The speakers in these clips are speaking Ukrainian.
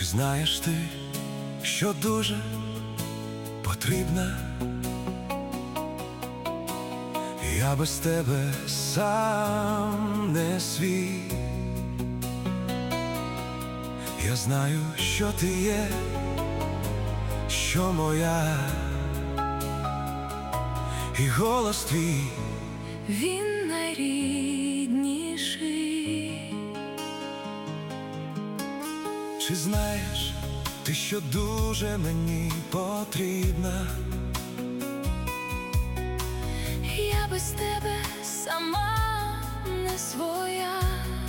знаєш ти, що дуже потрібна? Я без тебе сам не свій. Я знаю, що ти є, що моя, і голос твій, він найрідніший. Чи знаєш ти, що дуже мені потрібна? Я без тебе сама не своя.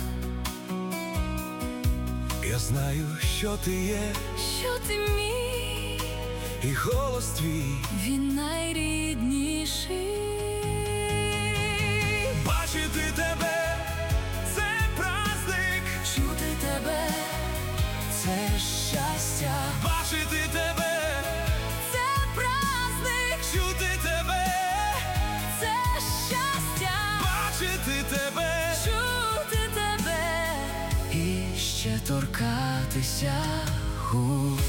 Я знаю, що ти є, Що ти мій, і голос твій, він найрідніший. бачити тебе – це праздник, Чути тебе – це щастя. бачити тебе, Це праздник, чути тебе, це щастя. бачити тебе, Чути тебе і ще торкатися губ.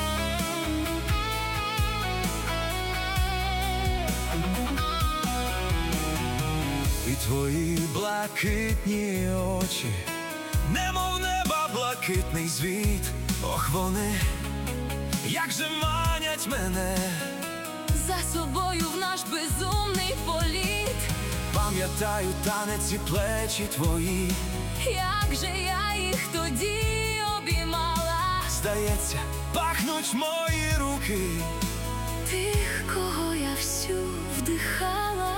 і твої блакитні очі, немов неба блакитний звіт. Ох, вони, як же манять мене, За собою в наш безумний політ. пам'ятаю танець і плечі твої. Як же я їх тоді обіймала. Здається, пахнуть мої руки, Тих, кого я всю вдихала.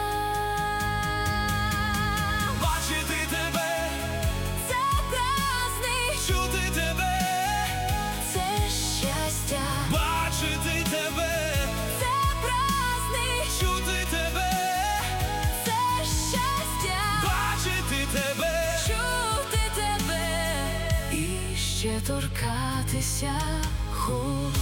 бачити тебе, Це праздник, чути тебе, це щастя. бачити тебе, Це праздник, чути тебе, це щастя. бачити тебе, Чути тебе і ще торкатися губ.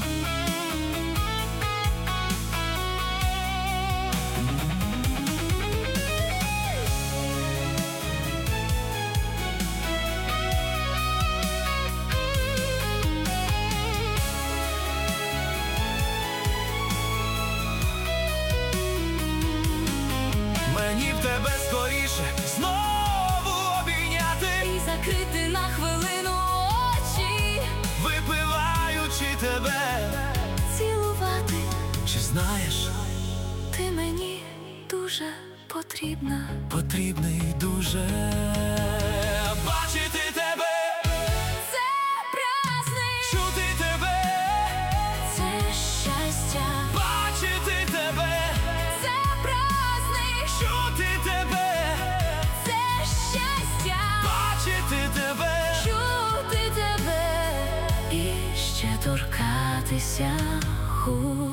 мені в тебе скоріше знову обійняти, І закрити на хвилину очі, випиваючи тебе. цілувати. Чи знаєш, Ти мені дуже потрібна. потрібний дуже бачити тебе, Це праздник, чути тебе, це щастя. бачити тебе, Це праздник, чути тебе, це щастя. бачити тебе, Чути тебе і ще торкатися губ.